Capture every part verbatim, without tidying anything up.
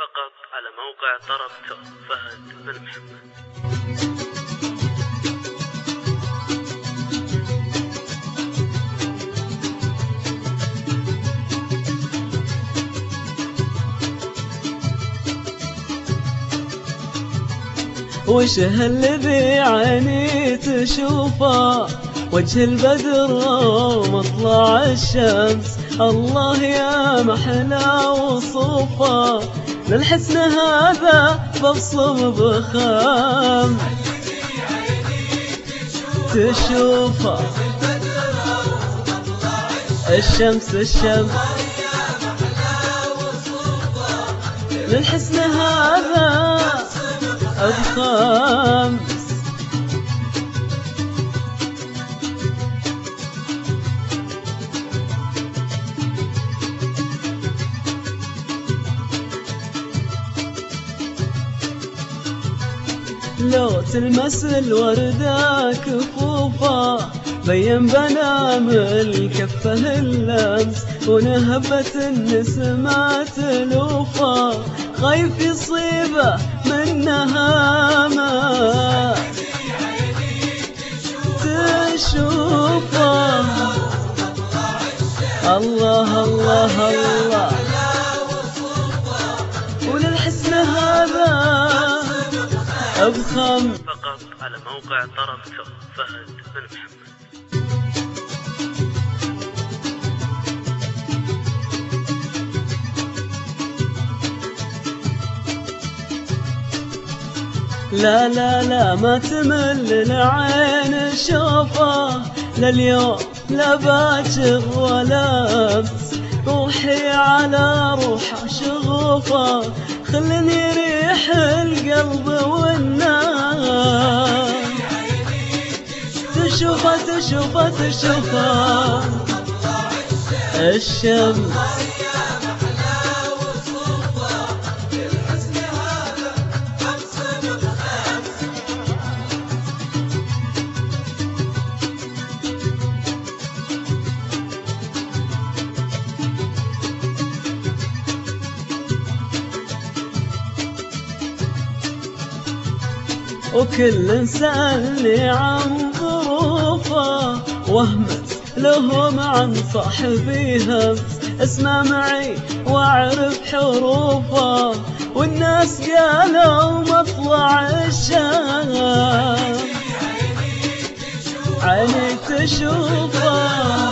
فقط على موقع طرب توب فهد بن محمد. وش هالذي عيني تشوفه؟ وجه البدر ومطلع الشمس، الله يا محلى وصوفه، للحسن هذا ببصم بخام تشوفه. الشمس الشمس للحسن هذا بخمس. لو تلمس الوردة كفوفه، بين بنام الكفه اللمس، ونهبة النسمة تلوفه، خايف يصيبه منها ما تشوفه. الله الله الله وللحسن هذا بخم. فقط على موقع طرب توب فهد بن محمد. لا لا لا ما تمل العين شوفه، لليوم لا باكر ولا امس، روحي على روح شغوفه، خلني ريح القلب والنار تشوفه تشوفه تشوفه. الشمس وكل سألني عن ظروفه، وهمت لهم عن صاحبي همس، اسمع معي واعرف حروفه، والناس قالوا مطلع الشمس عيني تشوفه،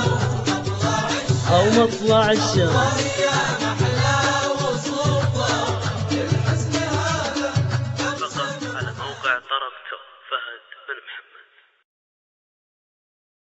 أو مطلع الشمس. فقط على موقع طرب